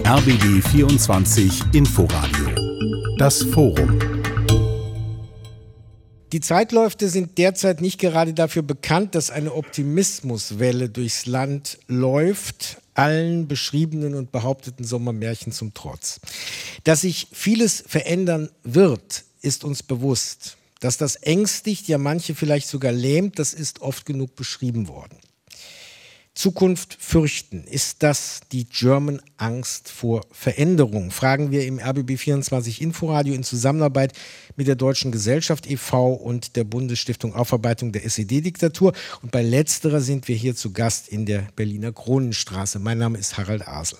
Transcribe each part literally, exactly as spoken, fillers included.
R B B vierundzwanzig Inforadio. Das Forum. Die Zeitläufte sind derzeit nicht gerade dafür bekannt, dass eine Optimismuswelle durchs Land läuft, allen beschriebenen und behaupteten Sommermärchen zum Trotz. Dass sich vieles verändern wird, ist uns bewusst. Dass das ängstigt, ja manche vielleicht sogar lähmt, das ist oft genug beschrieben worden. Zukunft fürchten, ist das die German Angst vor Veränderung? Fragen wir im R B B vierundzwanzig Inforadio in Zusammenarbeit mit der Deutschen Gesellschaft e V und der Bundesstiftung Aufarbeitung der S E D-Diktatur. Und bei letzterer sind wir hier zu Gast in der Berliner Kronenstraße. Mein Name ist Harald Asel.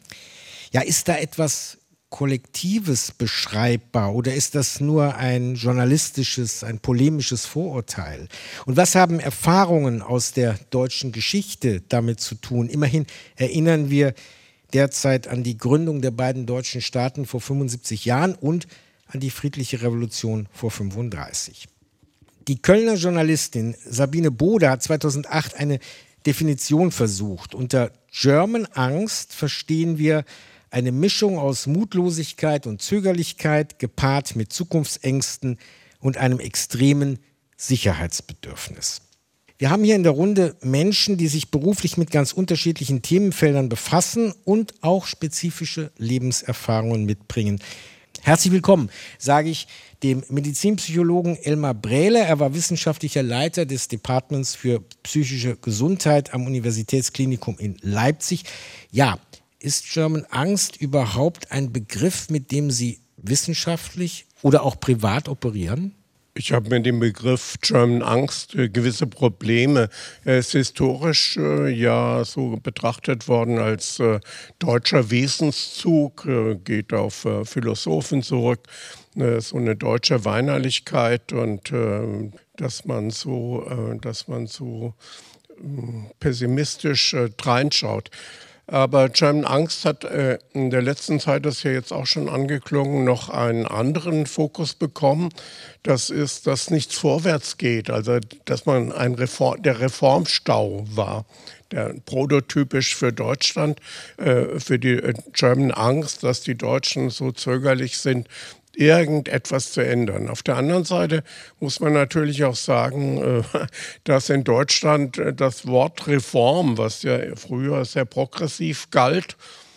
Ja, ist da etwas Kollektives beschreibbar oder ist das nur ein journalistisches, ein polemisches Vorurteil? Und was haben Erfahrungen aus der deutschen Geschichte damit zu tun? Immerhin erinnern wir derzeit an die Gründung der beiden deutschen Staaten vor fünfundsiebzig Jahren und an die friedliche Revolution vor fünfunddreißig. Die Kölner Journalistin Sabine Bode hat zweitausendacht eine Definition versucht. Unter German Angst verstehen wir eine Mischung aus Mutlosigkeit und Zögerlichkeit, gepaart mit Zukunftsängsten und einem extremen Sicherheitsbedürfnis. Wir haben hier in der Runde Menschen, die sich beruflich mit ganz unterschiedlichen Themenfeldern befassen und auch spezifische Lebenserfahrungen mitbringen. Herzlich willkommen, sage ich dem Medizinpsychologen Elmar Brähler. Er war wissenschaftlicher Leiter des Departments für psychische Gesundheit am Universitätsklinikum in Leipzig. Ja, ist German Angst überhaupt ein Begriff, mit dem Sie wissenschaftlich oder auch privat operieren? Ich habe mit dem Begriff German Angst äh, gewisse Probleme. Er ist historisch äh, ja so betrachtet worden als äh, deutscher Wesenszug, äh, geht auf äh, Philosophen zurück, äh, so eine deutsche Weinerlichkeit und äh, dass man so, äh, dass man so äh, pessimistisch äh, reinschaut. Aber German Angst hat äh, in der letzten Zeit, das ist ja jetzt auch schon angeklungen, noch einen anderen Fokus bekommen. Das ist, dass nichts vorwärts geht. Also, dass man ein Reform, der Reformstau war. Der prototypisch für Deutschland, äh, für die äh, German Angst, dass die Deutschen so zögerlich sind, irgendetwas zu ändern. Auf der anderen Seite muss man natürlich auch sagen, dass in Deutschland das Wort Reform, was ja früher sehr progressiv galt,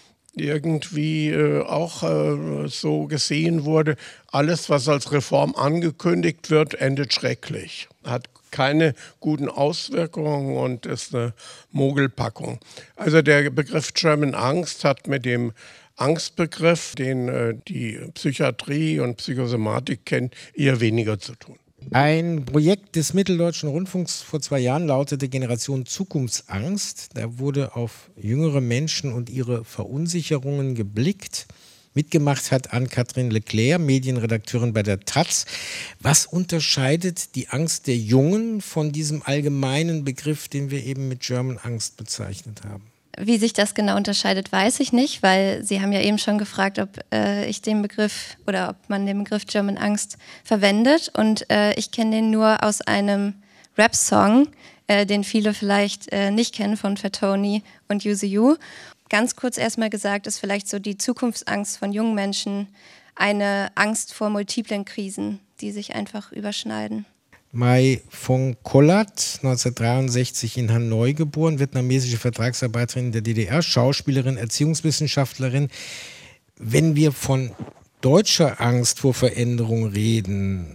irgendwie auch so gesehen wurde, alles, was als Reform angekündigt wird, endet schrecklich. Hat keine guten Auswirkungen und ist eine Mogelpackung. Also der Begriff German Angst hat mit dem Angstbegriff, den äh, die Psychiatrie und Psychosomatik kennt, eher weniger zu tun. Ein Projekt des Mitteldeutschen Rundfunks vor zwei Jahren lautete Generation Zukunftsangst. Da wurde auf jüngere Menschen und ihre Verunsicherungen geblickt. Mitgemacht hat Anne-Kathrin Leclerc, Medienredakteurin bei der Taz. Was unterscheidet die Angst der Jungen von diesem allgemeinen Begriff, den wir eben mit German Angst bezeichnet haben? Wie sich das genau unterscheidet, weiß ich nicht, weil Sie haben ja eben schon gefragt, ob äh, ich den Begriff oder ob man den Begriff German Angst verwendet. Und äh, ich kenne den nur aus einem Rap-Song, äh, den viele vielleicht äh, nicht kennen, von Fatoni und Use You. Ganz kurz erstmal gesagt, ist vielleicht so die Zukunftsangst von jungen Menschen eine Angst vor multiplen Krisen, die sich einfach überschneiden. Mai von Kollat, neunzehnhundertdreiundsechzig in Hanoi geboren, vietnamesische Vertragsarbeiterin der D D R, Schauspielerin, Erziehungswissenschaftlerin. Wenn wir von deutscher Angst vor Veränderung reden,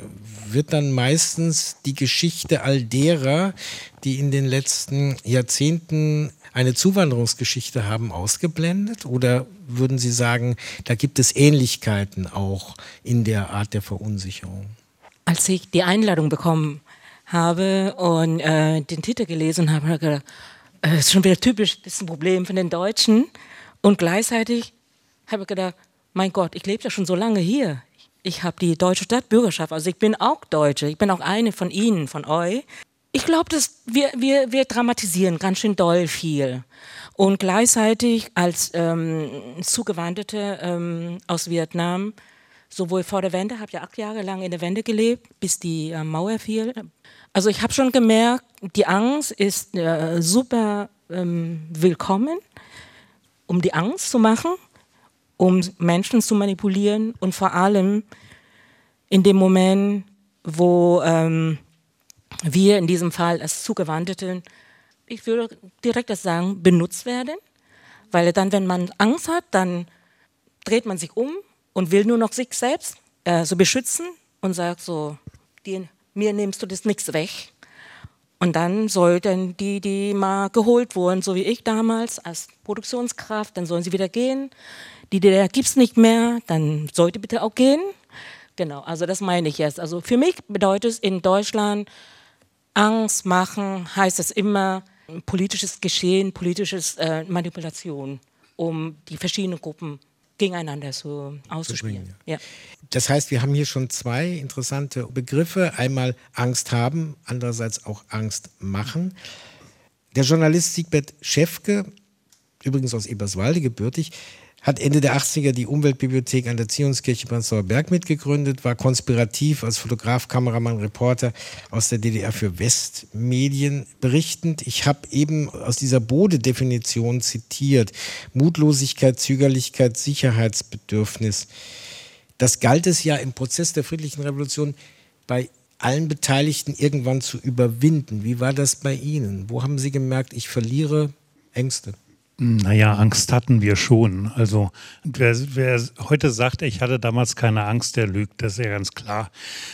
wird dann meistens die Geschichte all derer, die in den letzten Jahrzehnten eine Zuwanderungsgeschichte haben, ausgeblendet? Oder würden Sie sagen, da gibt es Ähnlichkeiten auch in der Art der Verunsicherung? Als ich die Einladung bekommen habe und äh, den Titel gelesen habe, habe ich gedacht, das ist schon wieder typisch, das ist ein Problem von den Deutschen. Und gleichzeitig habe ich gedacht, mein Gott, ich lebe ja schon so lange hier. Ich habe die deutsche Staatsbürgerschaft, also ich bin auch Deutsche, ich bin auch eine von Ihnen, von euch. Ich glaube, dass wir, wir, wir dramatisieren ganz schön doll viel. Und gleichzeitig als ähm, Zugewanderte ähm, aus Vietnam, sowohl vor der Wende, habe ja acht Jahre lang in der Wende gelebt, bis die äh, Mauer fiel. Also ich habe schon gemerkt, die Angst ist äh, super ähm, willkommen um die Angst zu machen, um Menschen zu manipulieren und vor allem in dem Moment, wo ähm, wir in diesem Fall als Zugewanderten, ich würde direkt das sagen, benutzt werden. Weil dann, wenn man Angst hat, dann dreht man sich um und will nur noch sich selbst äh, so beschützen und sagt so, die, mir nimmst du das nichts weg. Und dann sollten die, die mal geholt wurden, so wie ich damals als Produktionskraft, dann sollen sie wieder gehen. Die D D R gibt es nicht mehr, dann sollte bitte auch gehen. Genau, also das meine ich jetzt. Also für mich bedeutet es in Deutschland, Angst machen heißt es immer politisches Geschehen, politisches äh, Manipulation, um die verschiedenen Gruppen gegeneinander so auszuspielen. Ja. Das heißt, wir haben hier schon zwei interessante Begriffe. Einmal Angst haben, andererseits auch Angst machen. Der Journalist Siegbert Schäfke, übrigens aus Eberswalde gebürtig, hat Ende der achtziger die Umweltbibliothek an der Zionskirche Prenzlauer Berg mitgegründet, war konspirativ als Fotograf, Kameramann, Reporter aus der D D R für Westmedien berichtend. Ich habe eben aus dieser Bode-Definition zitiert. Mutlosigkeit, Zögerlichkeit, Sicherheitsbedürfnis. Das galt es ja im Prozess der friedlichen Revolution bei allen Beteiligten irgendwann zu überwinden. Wie war das bei Ihnen? Wo haben Sie gemerkt, ich verliere Ängste? Naja, Angst hatten wir schon. Also wer, wer heute sagt, ich hatte damals keine Angst, der lügt, das ist ja ganz klar.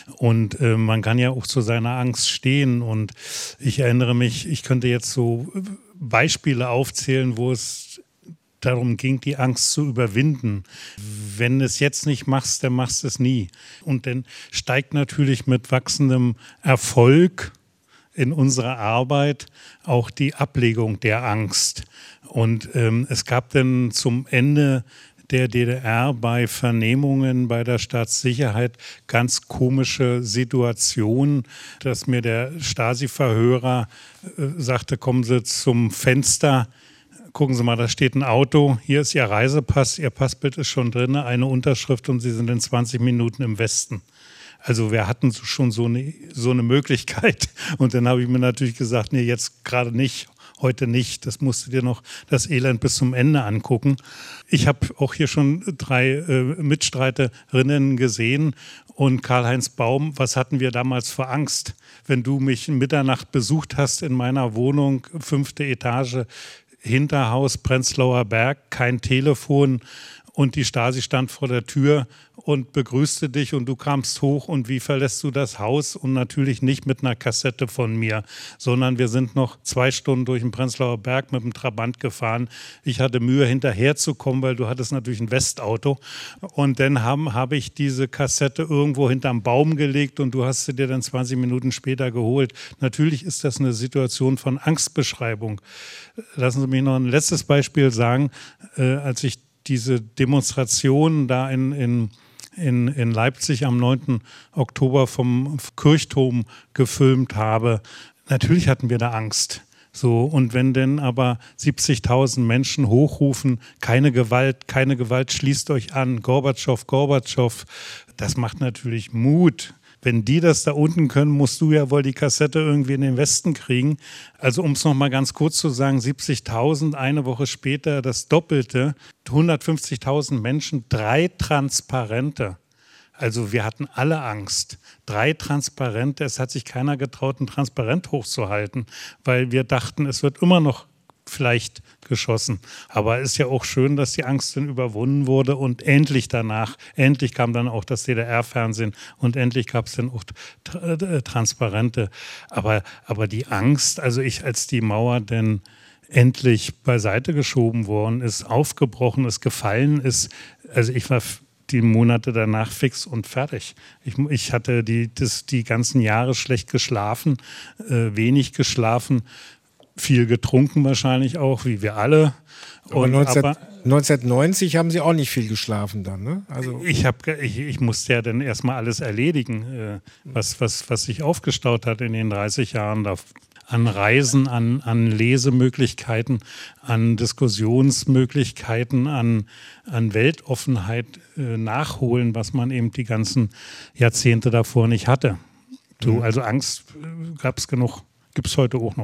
Und äh, man kann ja auch zu seiner Angst stehen. Und ich erinnere mich, ich könnte jetzt so Beispiele aufzählen, wo es darum ging, die Angst zu überwinden. Wenn es jetzt nicht machst, dann machst du es nie. Und dann steigt natürlich mit wachsendem Erfolg in unserer Arbeit auch die Ablegung der Angst. Und ähm, es gab dann zum Ende der D D R bei Vernehmungen bei der Staatssicherheit ganz komische Situationen, dass mir der Stasi-Verhörer äh, sagte, kommen Sie zum Fenster, gucken Sie mal, da steht ein Auto, hier ist Ihr Reisepass, Ihr Passbild ist schon drin, eine Unterschrift und Sie sind in zwanzig Minuten im Westen. Also wir hatten schon so eine, so eine Möglichkeit. Und dann habe ich mir natürlich gesagt, nee, jetzt gerade nicht, heute nicht. Das musst du dir noch das Elend bis zum Ende angucken. Ich habe auch hier schon drei äh, Mitstreiterinnen gesehen. Und Karl-Heinz Baum, was hatten wir damals für Angst? Wenn du mich in Mitternacht besucht hast in meiner Wohnung, fünfte Etage, Hinterhaus, Prenzlauer Berg, kein Telefon. Und die Stasi stand vor der Tür und begrüßte dich und du kamst hoch und wie verlässt du das Haus? Und natürlich nicht mit einer Kassette von mir, sondern wir sind noch zwei Stunden durch den Prenzlauer Berg mit dem Trabant gefahren. Ich hatte Mühe, hinterherzukommen, weil du hattest natürlich ein Westauto. Und dann habe hab ich diese Kassette irgendwo hinterm Baum gelegt und du hast sie dir dann zwanzig Minuten später geholt. Natürlich ist das eine Situation von Angstbeschreibung. Lassen Sie mich noch ein letztes Beispiel sagen. Äh, als ich diese Demonstration da in, in, in, in Leipzig am neunten Oktober vom Kirchturm gefilmt habe. Natürlich hatten wir da Angst. So, und wenn denn aber siebzigtausend Menschen hochrufen, keine Gewalt, keine Gewalt, schließt euch an, Gorbatschow, Gorbatschow, das macht natürlich Mut. Wenn die das da unten können, musst du ja wohl die Kassette irgendwie in den Westen kriegen. Also um es nochmal ganz kurz zu sagen, siebzigtausend, eine Woche später das Doppelte, hundertfünfzigtausend Menschen, drei Transparente. Also wir hatten alle Angst. Drei Transparente, es hat sich keiner getraut, ein Transparent hochzuhalten, weil wir dachten, es wird immer noch vielleicht geschossen. Aber es ist ja auch schön, dass die Angst dann überwunden wurde und endlich danach, endlich kam dann auch das D D R-Fernsehen und endlich gab es dann auch Transparente. Aber, aber die Angst, also ich, als die Mauer dann endlich beiseite geschoben worden ist, aufgebrochen ist, gefallen ist, also ich war die Monate danach fix und fertig. Ich, ich hatte die, das, die ganzen Jahre schlecht geschlafen, äh, wenig geschlafen, viel getrunken wahrscheinlich auch, wie wir alle. Aber, und, neunzehn, aber neunzehnhundertneunzig haben Sie auch nicht viel geschlafen dann, ne? Also ich, hab, ich, ich musste ja dann erstmal alles erledigen, äh, was, was, was sich aufgestaut hat in den dreißig Jahren da. An Reisen, an, an Lesemöglichkeiten, an Diskussionsmöglichkeiten, an, an Weltoffenheit äh, nachholen, was man eben die ganzen Jahrzehnte davor nicht hatte. So, also Angst äh, gab es genug, gibt es heute auch noch.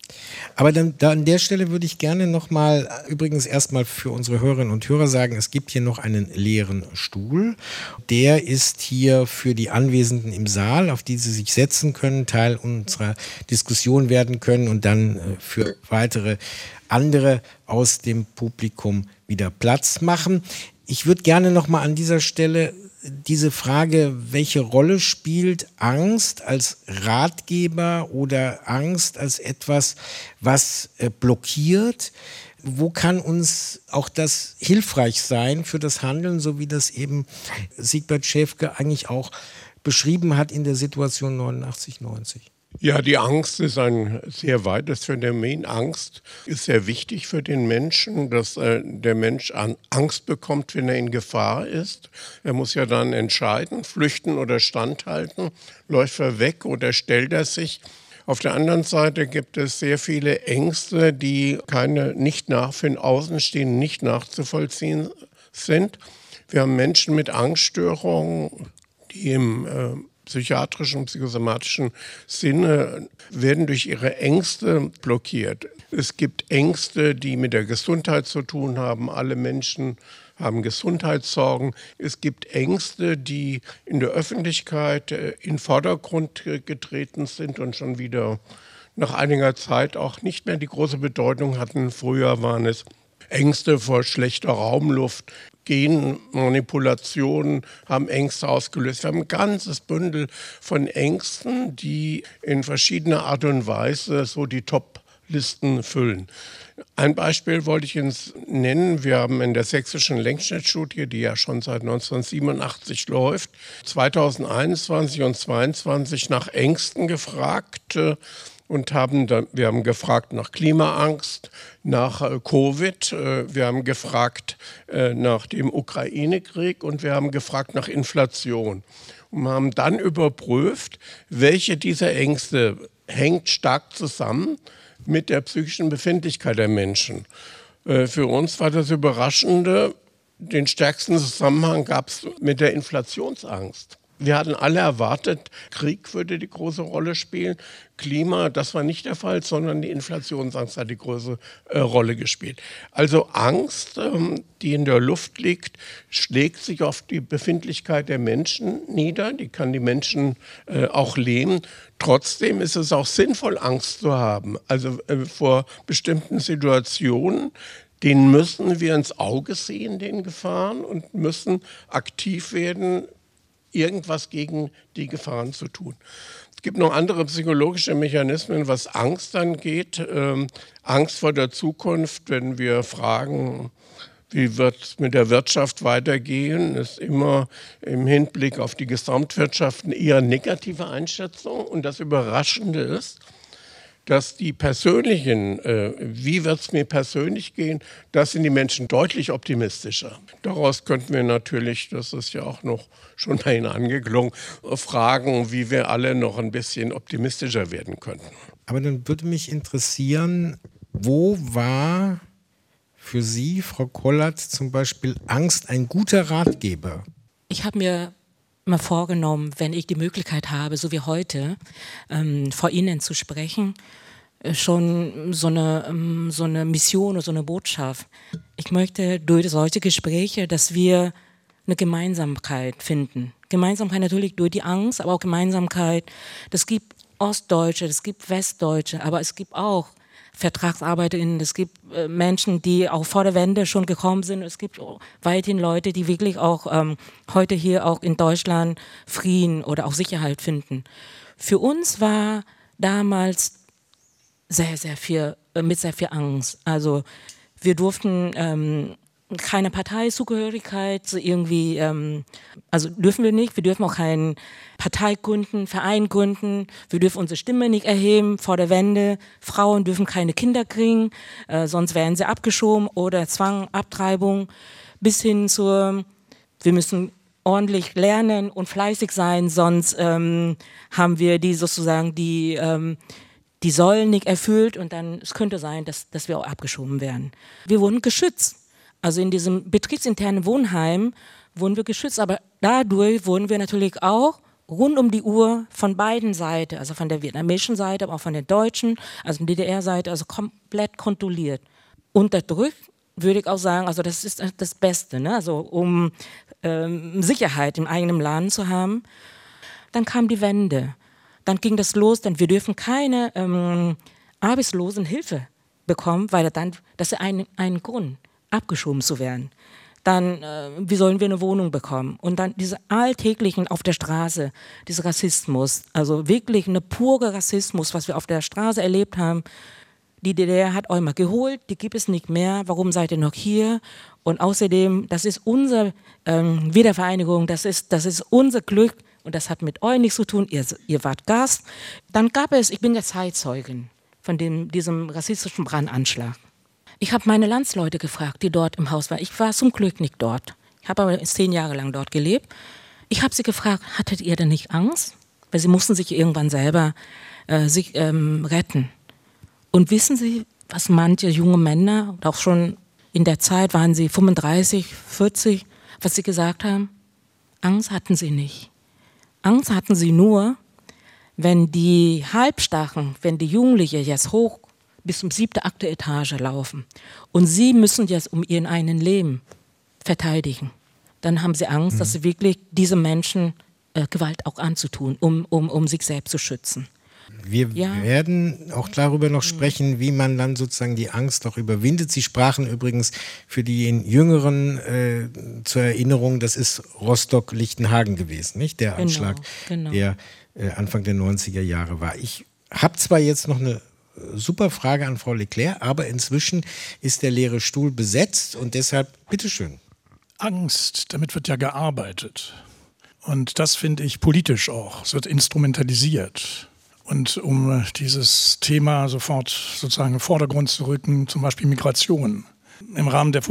Aber dann, da an der Stelle würde ich gerne nochmal, übrigens erstmal für unsere Hörerinnen und Hörer sagen, es gibt hier noch einen leeren Stuhl. Der ist hier für die Anwesenden im Saal, auf die sie sich setzen können, Teil unserer Diskussion werden können und dann für weitere andere aus dem Publikum wieder Platz machen. Ich würde gerne nochmal an dieser Stelle diese Frage, welche Rolle spielt Angst als Ratgeber oder Angst als etwas, was äh, blockiert? Wo kann uns auch das hilfreich sein für das Handeln, so wie das eben Siegbert Schäfke eigentlich auch beschrieben hat in der Situation neunundachtzig neunzig? Ja, die Angst ist ein sehr weites Phänomen. Angst ist sehr wichtig für den Menschen, dass äh, der Mensch an Angst bekommt, wenn er in Gefahr ist. Er muss ja dann entscheiden, flüchten oder standhalten, läuft er weg oder stellt er sich. Auf der anderen Seite gibt es sehr viele Ängste, die keine, nicht nach, für den Außenstehenden nicht nachzuvollziehen sind. Wir haben Menschen mit Angststörungen, die im äh, psychiatrischen, psychosomatischen Sinne werden durch ihre Ängste blockiert. Es gibt Ängste, die mit der Gesundheit zu tun haben. Alle Menschen haben Gesundheitssorgen. Es gibt Ängste, die in der Öffentlichkeit in den Vordergrund getreten sind und schon wieder nach einiger Zeit auch nicht mehr die große Bedeutung hatten. Früher waren es Ängste vor schlechter Raumluft. Genmanipulationen haben Ängste ausgelöst. Wir haben ein ganzes Bündel von Ängsten, die in verschiedener Art und Weise so die Top-Listen füllen. Ein Beispiel wollte ich Ihnen nennen. Wir haben in der sächsischen Längsschnittstudie, die ja schon seit neunzehnhundertsiebenundachtzig läuft, zweitausendeinundzwanzig und zweitausendzweiundzwanzig nach Ängsten gefragt. Und haben dann, wir haben gefragt nach Klimaangst, nach äh, Covid, äh, wir haben gefragt äh, nach dem Ukraine-Krieg und wir haben gefragt nach Inflation. Und haben dann überprüft, welche dieser Ängste hängt stark zusammen mit der psychischen Befindlichkeit der Menschen. Äh, für uns war das Überraschende, den stärksten Zusammenhang gab es mit der Inflationsangst. Wir hatten alle erwartet, Krieg würde die große Rolle spielen. Klima, das war nicht der Fall, sondern die Inflationsangst hat die große äh, Rolle gespielt. Also Angst, ähm, die in der Luft liegt, schlägt sich auf die Befindlichkeit der Menschen nieder. Die kann die Menschen äh, auch lähmen. Trotzdem ist es auch sinnvoll, Angst zu haben. Also äh, vor bestimmten Situationen, denen müssen wir ins Auge sehen, den Gefahren, und müssen aktiv werden, irgendwas gegen die Gefahren zu tun. Es gibt noch andere psychologische Mechanismen, was Angst angeht. Ähm, Angst vor der Zukunft, wenn wir fragen, wie wird es mit der Wirtschaft weitergehen, ist immer im Hinblick auf die Gesamtwirtschaft eine eher negative Einschätzung. Und das Überraschende ist, dass die persönlichen, äh, wie wird es mir persönlich gehen, das sind die Menschen deutlich optimistischer. Daraus könnten wir natürlich, das ist ja auch noch schon bei Ihnen angeklungen, fragen, wie wir alle noch ein bisschen optimistischer werden könnten. Aber dann würde mich interessieren, wo war für Sie, Frau Kollert, zum Beispiel Angst ein guter Ratgeber? Ich habe mir mal vorgenommen, wenn ich die Möglichkeit habe, so wie heute, ähm, vor Ihnen zu sprechen, äh, schon so eine, ähm, so eine Mission oder so eine Botschaft. Ich möchte durch solche Gespräche, dass wir eine Gemeinsamkeit finden. Gemeinsamkeit natürlich durch die Angst, aber auch Gemeinsamkeit. Es gibt Ostdeutsche, es gibt Westdeutsche, aber es gibt auch VertragsarbeiterInnen, es gibt äh, Menschen, die auch vor der Wende schon gekommen sind. Es gibt weithin Leute, die wirklich auch ähm, heute hier auch in Deutschland Frieden oder auch Sicherheit finden. Für uns war damals sehr, sehr viel, äh, mit sehr viel Angst. Also wir durften ähm, keine Parteizugehörigkeit so irgendwie, ähm, also dürfen wir nicht, wir dürfen auch keinen Partei gründen, Verein gründen, wir dürfen unsere Stimme nicht erheben vor der Wende, Frauen dürfen keine Kinder kriegen, äh, sonst werden sie abgeschoben oder Zwang, Abtreibung, bis hin zur, wir müssen ordentlich lernen und fleißig sein, sonst ähm, haben wir die sozusagen die, ähm, die Säulen nicht erfüllt und dann, es könnte sein, dass, dass wir auch abgeschoben werden. Wir wurden geschützt. Also in diesem betriebsinternen Wohnheim wurden wir geschützt, aber dadurch wurden wir natürlich auch rund um die Uhr von beiden Seiten, also von der vietnamesischen Seite, aber auch von der deutschen, also der D D R-Seite, also komplett kontrolliert. Unterdrückt, würde ich auch sagen, also das ist das Beste, ne? Also um ähm, Sicherheit im eigenen Land zu haben. Dann kam die Wende. Dann ging das los, denn wir dürfen keine ähm, Arbeitslosenhilfe bekommen, weil dann, das ist ein, ein Grund, abgeschoben zu werden. Dann, äh, wie sollen wir eine Wohnung bekommen? Und dann diese alltäglichen auf der Straße, dieser Rassismus, also wirklich eine pure Rassismus, was wir auf der Straße erlebt haben. Die D D R hat euch mal geholt, die gibt es nicht mehr, warum seid ihr noch hier? Und außerdem, das ist unsere ähm, Wiedervereinigung, das ist, das ist unser Glück und das hat mit euch nichts zu tun, ihr, ihr wart Gast. Dann gab es, ich bin der Zeitzeugin von dem, diesem rassistischen Brandanschlag. Ich habe meine Landsleute gefragt, die dort im Haus waren. Ich war zum Glück nicht dort. Ich habe aber zehn Jahre lang dort gelebt. Ich habe sie gefragt, hattet ihr denn nicht Angst? Weil sie mussten sich irgendwann selber äh, sich, ähm, retten. Und wissen Sie, was manche junge Männer, und auch schon in der Zeit waren sie fünfunddreißig, vierzig, was sie gesagt haben? Angst hatten sie nicht. Angst hatten sie nur, wenn die Halbstarken, wenn die Jugendlichen jetzt hoch bis zum siebten, achte Etage laufen und sie müssen jetzt um ihren eigenen Leben verteidigen, dann haben sie Angst, mhm. dass sie wirklich diese Menschen äh, Gewalt auch anzutun, um, um, um sich selbst zu schützen. Wir ja. werden auch darüber noch sprechen, wie man dann sozusagen die Angst auch überwindet. Sie sprachen übrigens für die Jüngeren äh, zur Erinnerung, das ist Rostock-Lichtenhagen gewesen, nicht? Der Anschlag, genau, genau. der äh, Anfang der neunziger Jahre war. Ich habe zwar jetzt noch eine super Frage an Frau Leclerc, aber inzwischen ist der leere Stuhl besetzt und deshalb, bitteschön. Angst, damit wird ja gearbeitet. Und das finde ich politisch auch. Es wird instrumentalisiert. Und um dieses Thema sofort sozusagen in den Vordergrund zu rücken, zum Beispiel Migration. Im Rahmen der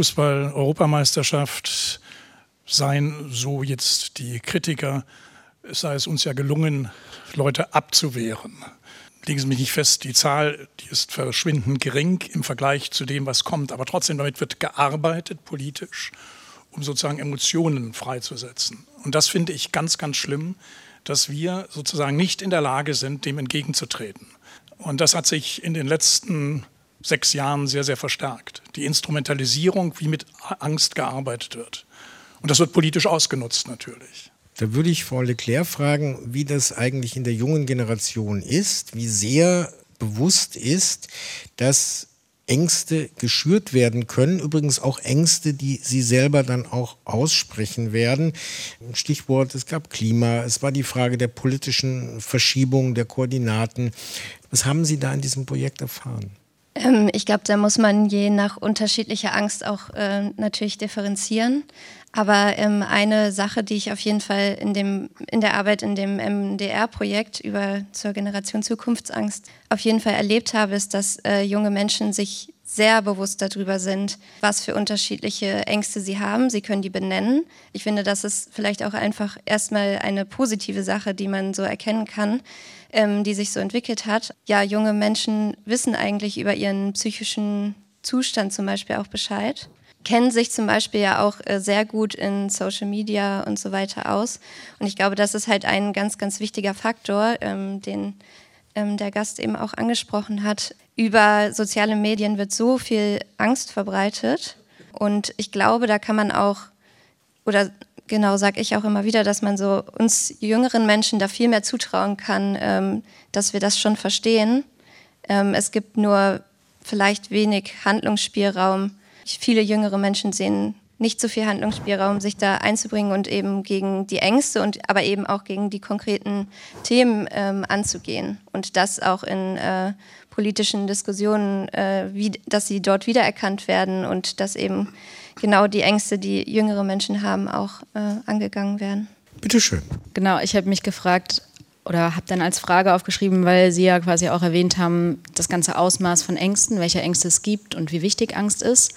Fußball-Europameisterschaft seien, so jetzt die Kritiker, es sei es uns ja gelungen, Leute abzuwehren. Legen Sie mich nicht fest, die Zahl, die ist verschwindend gering im Vergleich zu dem, was kommt. Aber trotzdem, damit wird gearbeitet, politisch, um sozusagen Emotionen freizusetzen. Und das finde ich ganz, ganz schlimm, dass wir sozusagen nicht in der Lage sind, dem entgegenzutreten. Und das hat sich in den letzten sechs Jahren sehr, sehr verstärkt. Die Instrumentalisierung, wie mit Angst gearbeitet wird. Und das wird politisch ausgenutzt natürlich. Da würde ich Frau Leclerc fragen, wie das eigentlich in der jungen Generation ist, wie sehr bewusst ist, dass Ängste geschürt werden können, übrigens auch Ängste, die Sie selber dann auch aussprechen werden. Stichwort, es gab Klima, es war die Frage der politischen Verschiebung, der Koordinaten. Was haben Sie da in diesem Projekt erfahren? Ähm, ich glaube, da muss man je nach unterschiedlicher Angst auch äh, natürlich differenzieren. Aber ähm, eine Sache, die ich auf jeden Fall in, dem, in der Arbeit in dem M D R-Projekt über zur Generation Zukunftsangst auf jeden Fall erlebt habe, ist, dass äh, junge Menschen sich sehr bewusst darüber sind, was für unterschiedliche Ängste sie haben. Sie können die benennen. Ich finde, das ist vielleicht auch einfach erstmal eine positive Sache, die man so erkennen kann, ähm, die sich so entwickelt hat. Ja, junge Menschen wissen eigentlich über ihren psychischen Zustand zum Beispiel auch Bescheid. Kennen sich zum Beispiel ja auch äh, sehr gut in Social Media und so weiter aus. Und ich glaube, das ist halt ein ganz, ganz wichtiger Faktor, ähm, den ähm, der Gast eben auch angesprochen hat. Über soziale Medien wird so viel Angst verbreitet. Und ich glaube, da kann man auch, oder genau sage ich auch immer wieder, dass man so uns jüngeren Menschen da viel mehr zutrauen kann, ähm, dass wir das schon verstehen. Ähm, es gibt nur vielleicht wenig Handlungsspielraum. Viele jüngere Menschen sehen nicht so viel Handlungsspielraum, sich da einzubringen und eben gegen die Ängste und aber eben auch gegen die konkreten Themen ähm, anzugehen. Und das auch in äh, politischen Diskussionen, äh, wie, dass sie dort wiedererkannt werden und dass eben genau die Ängste, die jüngere Menschen haben, auch äh, angegangen werden. Bitte schön. Genau, ich habe mich gefragt, oder habe dann als Frage aufgeschrieben, weil Sie ja quasi auch erwähnt haben, das ganze Ausmaß von Ängsten, welche Ängste es gibt und wie wichtig Angst ist.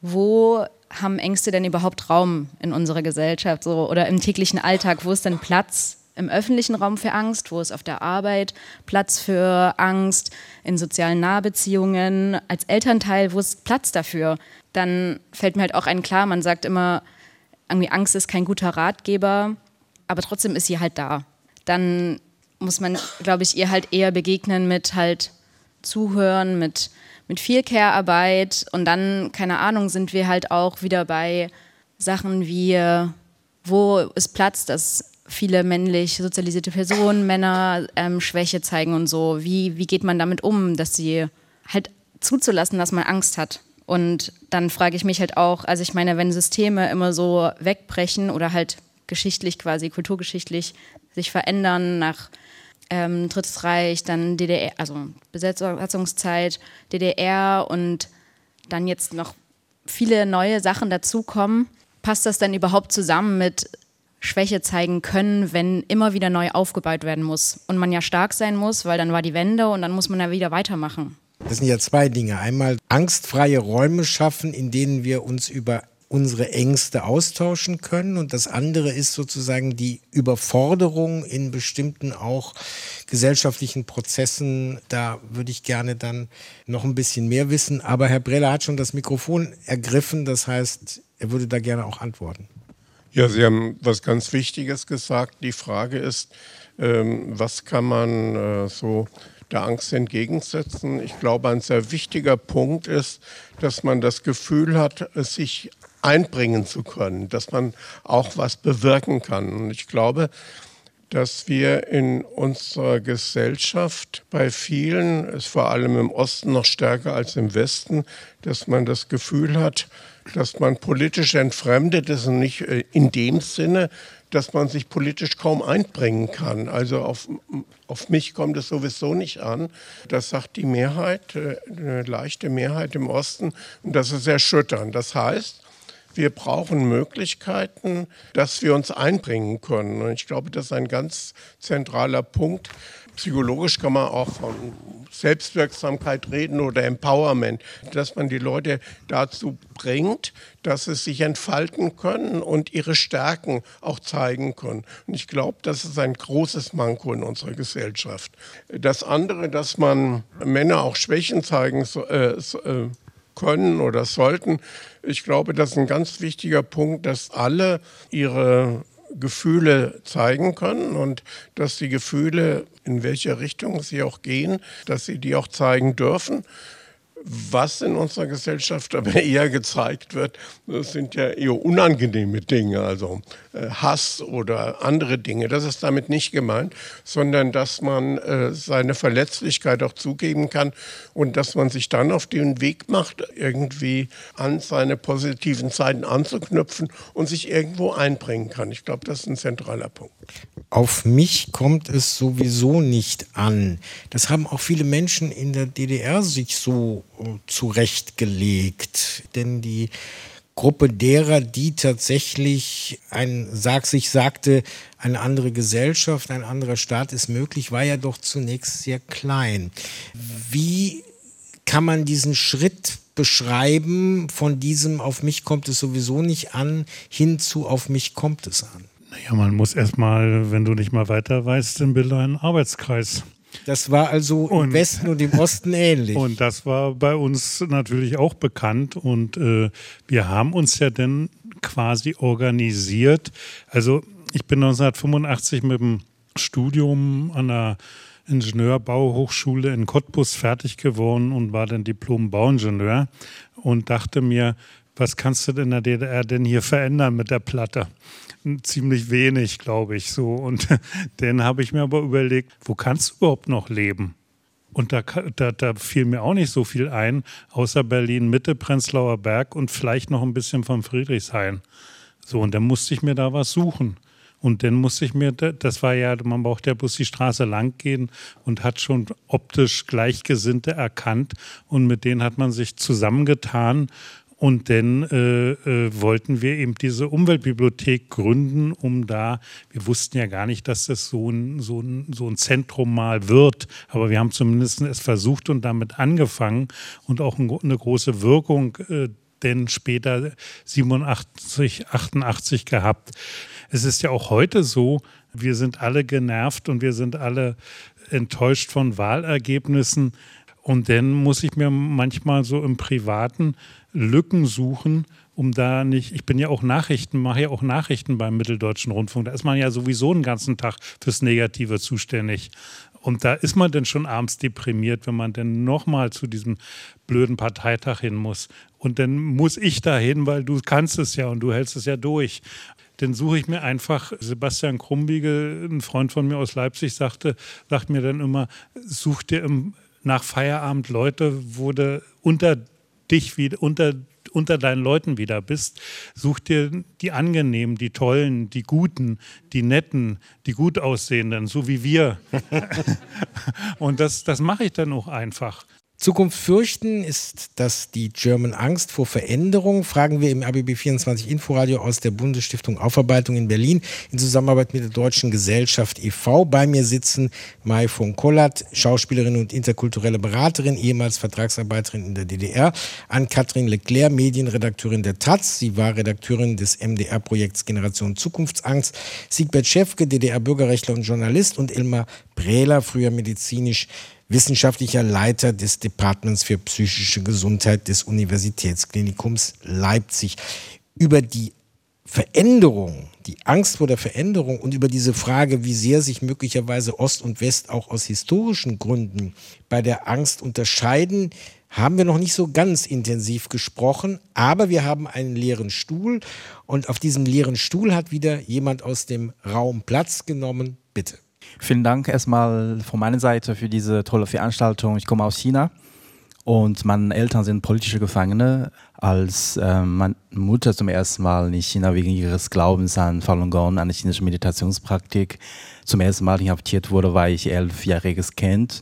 Wo haben Ängste denn überhaupt Raum in unserer Gesellschaft so, oder im täglichen Alltag? Wo ist denn Platz im öffentlichen Raum für Angst? Wo ist auf der Arbeit Platz für Angst? In sozialen Nahbeziehungen? Als Elternteil, wo ist Platz dafür? Dann fällt mir halt auch ein klar, man sagt immer, irgendwie Angst ist kein guter Ratgeber, aber trotzdem ist sie halt da. dann muss man, glaube ich, ihr halt eher begegnen mit halt Zuhören, mit, mit viel Care-Arbeit und dann, keine Ahnung, sind wir halt auch wieder bei Sachen wie, wo ist Platz, dass viele männlich sozialisierte Personen, Männer ähm, Schwäche zeigen und so. Wie, wie geht man damit um, dass sie halt zuzulassen, dass man Angst hat? Und dann frage ich mich halt auch, also ich meine, wenn Systeme immer so wegbrechen oder halt geschichtlich quasi, kulturgeschichtlich sich verändern nach ähm, Drittes Reich, dann D D R, also Besetzungszeit, D D R und dann jetzt noch viele neue Sachen dazukommen, passt das dann überhaupt zusammen mit Schwäche zeigen können, wenn immer wieder neu aufgebaut werden muss und man ja stark sein muss, weil dann war die Wende und dann muss man ja wieder weitermachen. Das sind ja zwei Dinge. Einmal angstfreie Räume schaffen, in denen wir uns über unsere Ängste austauschen können und das andere ist sozusagen die Überforderung in bestimmten auch gesellschaftlichen Prozessen. Da würde ich gerne dann noch ein bisschen mehr wissen, aber Herr Breller hat schon das Mikrofon ergriffen, das heißt, er würde da gerne auch antworten. Ja, Sie haben was ganz Wichtiges gesagt. Die Frage ist, ähm, was kann man äh, so der Angst entgegensetzen? Ich glaube, ein sehr wichtiger Punkt ist, dass man das Gefühl hat, sich einbringen zu können, dass man auch was bewirken kann. Und ich glaube, dass wir in unserer Gesellschaft bei vielen, ist vor allem im Osten noch stärker als im Westen, dass man das Gefühl hat, dass man politisch entfremdet ist und nicht in dem Sinne, dass man sich politisch kaum einbringen kann. Also auf, auf mich kommt es sowieso nicht an. Das sagt die Mehrheit, eine leichte Mehrheit im Osten und das ist erschütternd. Das heißt, wir brauchen Möglichkeiten, dass wir uns einbringen können. Und ich glaube, das ist ein ganz zentraler Punkt. Psychologisch kann man auch von Selbstwirksamkeit reden oder Empowerment, dass man die Leute dazu bringt, dass sie sich entfalten können und ihre Stärken auch zeigen können. Und ich glaube, das ist ein großes Manko in unserer Gesellschaft. Das andere, dass man Männer auch Schwächen zeigen äh, können oder sollten, ich glaube, das ist ein ganz wichtiger Punkt, dass alle ihre Gefühle zeigen können und dass die Gefühle, in welche Richtung sie auch gehen, dass sie die auch zeigen dürfen. Was in unserer Gesellschaft aber eher gezeigt wird, das sind ja eher unangenehme Dinge, also äh, Hass oder andere Dinge. Das ist damit nicht gemeint, sondern dass man äh, seine Verletzlichkeit auch zugeben kann und dass man sich dann auf den Weg macht, irgendwie an seine positiven Seiten anzuknüpfen und sich irgendwo einbringen kann. Ich glaube, das ist ein zentraler Punkt. Auf mich kommt es sowieso nicht an. Das haben auch viele Menschen in der D D R sich so zurechtgelegt. Denn die Gruppe derer, die tatsächlich ein, sag, sich sagte, eine andere Gesellschaft, ein anderer Staat ist möglich, war ja doch zunächst sehr klein. Wie kann man diesen Schritt beschreiben, von diesem auf mich kommt es sowieso nicht an, hin zu auf mich kommt es an? Naja, man muss erstmal, wenn du nicht mal weiter weißt, dann bilde einen Arbeitskreis. Das war also im und, Westen und im Osten ähnlich. Und das war bei uns natürlich auch bekannt. Und äh, wir haben uns ja dann quasi organisiert. Also ich bin neunzehnhundertfünfundachtzig mit dem Studium an der Ingenieurbauhochschule in Cottbus fertig geworden und war dann Diplom-Bauingenieur und dachte mir, was kannst du denn in der D D R denn hier verändern mit der Platte? Ziemlich wenig, glaube ich, so. Und dann habe ich mir aber überlegt, wo kannst du überhaupt noch leben? Und da, da, da fiel mir auch nicht so viel ein, außer Berlin-Mitte, Prenzlauer Berg und vielleicht noch ein bisschen von Friedrichshain. So, und dann musste ich mir da was suchen. Und dann musste ich mir, das war ja, man braucht ja bloß die Straße lang gehen und hat schon optisch Gleichgesinnte erkannt. Und mit denen hat man sich zusammengetan. Und dann äh, äh, wollten wir eben diese Umweltbibliothek gründen, um da, wir wussten ja gar nicht, dass das so ein, so ein, so ein Zentrum mal wird, aber wir haben zumindest es versucht und damit angefangen und auch ein, eine große Wirkung äh, denn später siebenundachtzig, achtundachtzig gehabt. Es ist ja auch heute so, wir sind alle genervt und wir sind alle enttäuscht von Wahlergebnissen. Und dann muss ich mir manchmal so im Privaten Lücken suchen, um da nicht, ich bin ja auch Nachrichten, mache ja auch Nachrichten beim Mitteldeutschen Rundfunk, da ist man ja sowieso den ganzen Tag fürs Negative zuständig. Und da ist man dann schon abends deprimiert, wenn man dann nochmal zu diesem blöden Parteitag hin muss. Und dann muss ich da hin, weil du kannst es ja und du hältst es ja durch. Dann suche ich mir einfach, Sebastian Krumbiegel, ein Freund von mir aus Leipzig, sagte, sagt mir dann immer, such dir im, nach Feierabend Leute, wo du unter dich wieder, unter unter deinen Leuten wieder bist, such dir die angenehmen, die tollen, die guten, die netten, die gut aussehenden, so wie wir. Und das, das mache ich dann auch einfach. Zukunft fürchten, ist das die German Angst vor Veränderung? Fragen wir im A B B vierundzwanzig Inforadio aus der Bundesstiftung Aufarbeitung in Berlin in Zusammenarbeit mit der Deutschen Gesellschaft e V Bei mir sitzen Mai von Kollert, Schauspielerin und interkulturelle Beraterin, ehemals Vertragsarbeiterin in der D D R, Ann-Kathrin Leclerc, Medienredakteurin der Taz. Sie war Redakteurin des M D R-Projekts Generation Zukunftsangst. Siegbert Schäfke, D D R-Bürgerrechtler und Journalist, und Elmar Brehler, früher medizinisch wissenschaftlicher Leiter des Departments für psychische Gesundheit des Universitätsklinikums Leipzig. Über die Veränderung, die Angst vor der Veränderung und über diese Frage, wie sehr sich möglicherweise Ost und West auch aus historischen Gründen bei der Angst unterscheiden, haben wir noch nicht so ganz intensiv gesprochen, aber wir haben einen leeren Stuhl und auf diesem leeren Stuhl hat wieder jemand aus dem Raum Platz genommen. Bitte. Vielen Dank erstmal von meiner Seite für diese tolle Veranstaltung. Ich komme aus China und meine Eltern sind politische Gefangene. Als äh, meine Mutter zum ersten Mal in China wegen ihres Glaubens an Falun Gong, eine chinesische Meditationspraktik, zum ersten Mal inhaftiert wurde, war ich elfjähriges Kind.